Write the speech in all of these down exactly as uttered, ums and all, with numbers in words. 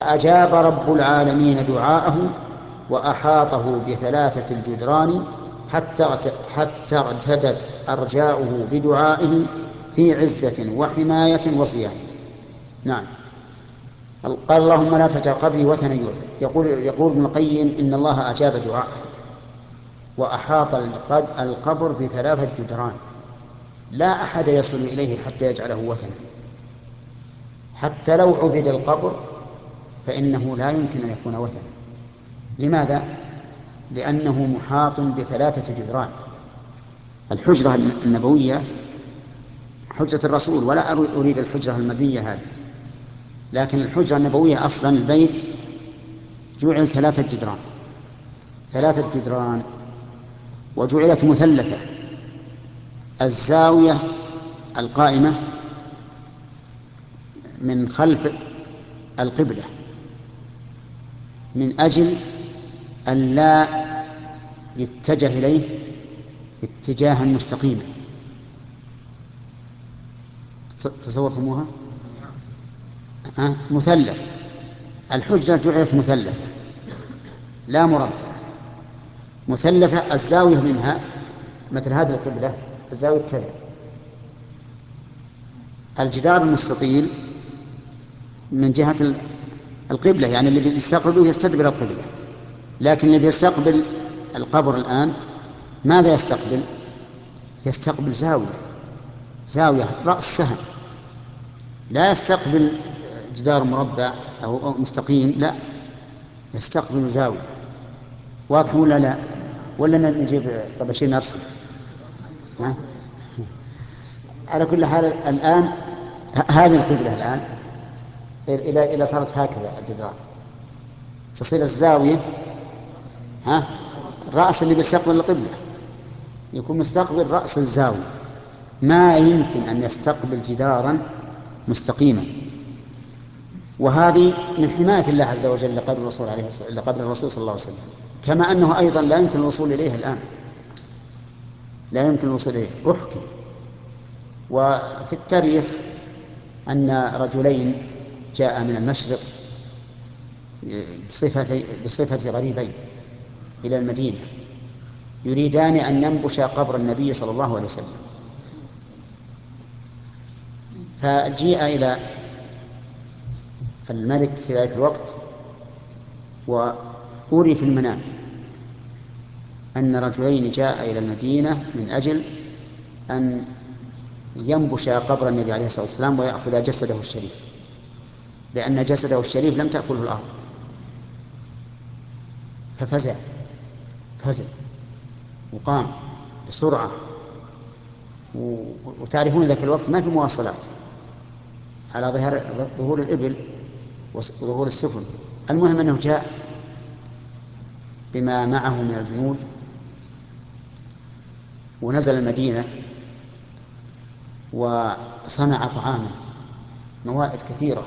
أجاب رب العالمين دعاءه وأحاطه بثلاثة الجدران حتى حتى ارتدت أرجاؤه بدعائه في عزة وحماية وصيانة. نعم. قال اللهم لا تجعل قبري وثنا يعبد. يقول يقول ابن القيم إن الله أجاب دعاءه وأحاط القبر بثلاثة جدران لا أحد يصل إليه حتى يجعله وثنا. حتى لو عبد القبر فإنه لا يمكن أن يكون وثنا. لماذا؟ لأنه محاط بثلاثة جدران. الحجرة النبوية حجرة الرسول، ولا أريد الحجرة المبنية هذه، لكن الحجرة النبوية أصلا البيت جعل ثلاثة جدران ثلاثة جدران وجعلت مثلثة. الزاوية القائمة من خلف القبلة من أجل أن لا يتجه إليه اتجاها مستقيما. تصورتموها؟ أه؟ مثلث. الحجرة جعلت مثلثة لا مربعة، مثلثة. الزاوية منها مثل هذه القبلة الزاوية كذا. الجدار المستطيل من جهة القبلة، يعني اللي بيستقبله يستدبر القبلة، لكن اللي بيستقبل القبر الآن ماذا يستقبل؟ يستقبل زاوية زاوية رأس سهم، لا يستقبل جدار مربع أو مستقيم، لا، يستقبل زاوية. واضح ولا لا؟ ولا نجيب طباشير نرسم؟ على كل حال الآن هذه القبلة الآن إلى إلى صارت هكذا الجدران، تصير الزاوية ها الرأس اللي بيستقبل القبلة يكون مستقبل رأس الزاوية، ما يمكن أن يستقبل جدارا مستقيما. وهذه من حماية الله عز وجل لقبر الرسول عليه لقبر الرسول صلى الله عليه وسلم، كما أنه أيضا لا يمكن الوصول إليه الآن، لا يمكن الوصول إليه. أحكي وفي التاريخ أن رجلين جاء من المشرق بصفة بصفة غريبين إلى المدينة يريدان أن ينبشا قبر النبي صلى الله عليه وسلم، فجيء إلى الملك في ذلك الوقت وأري في المنام أن رجلين جاء إلى المدينة من أجل أن ينبشا قبر النبي عليه الصلاة والسلام ويأخذ جسده الشريف، لأن جسده الشريف لم تأكله الأرض. ففزع فزع وقام بسرعة، وتعرفون ذاك الوقت ما في مواصلات على ظهر ظهور الإبل وظهور السفن. المهم أنه جاء بما معه من الجنود ونزل المدينة وصنع طعاما موائد كثيرة،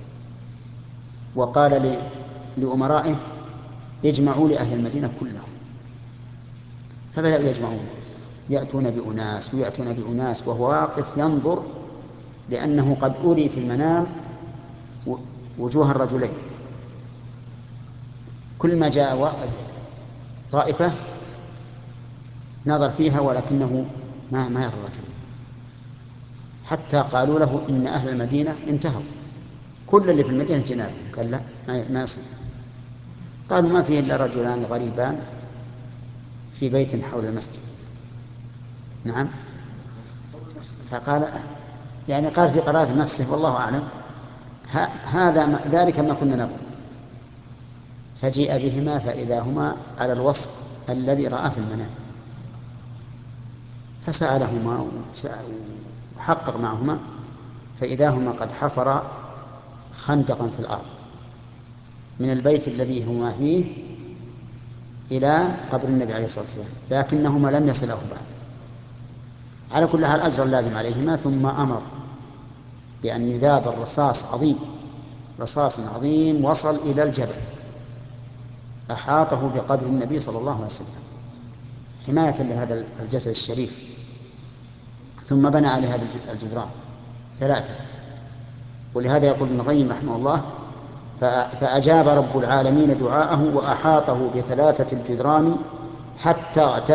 وقال لأمرائه اجمعوا لأهل المدينة كلهم. فبدأوا يجمعون، يأتون بأناس ويأتون بأناس وهو واقف ينظر، لأنه قد أري في المنام وجوه الرجلين. كل ما جاء طائفة نظر فيها ولكنه ما ما يرى الرجلين، حتى قالوا له إن أهل المدينة انتهوا، كل اللي في المدينة جنابهم. قال لا، ما يصير. قالوا ما فيه إلا رجلان غريبان في بيت حول المسجد. نعم. فقال يعني قال في قرارة نفسه والله أعلم هذا ذلك ما كنا نبغي. فجيء بهما فإذا هما على الوصف الذي رأى في المنام، فسألهما وحقق معهما فإذا هما قد حفر خندقا في الأرض من البيت الذي هما فيه إلى قبر النبي عليه الصلاة والسلام، لكنهما لم يصله بعد. على كل حال أجر اللازم عليهما. ثم أمر بأن يذاب الرصاص عظيم رصاص عظيم وصل إلى الجبل أحاطه بقبر النبي صلى الله عليه وسلم حماية لهذا الجسد الشريف. ثم بنى على هذا الجدران ثلاثة. ولهذا يقول ابن القيم رحمه الله فأجاب رب العالمين دعاءه وأحاطه بثلاثة الجدران حتى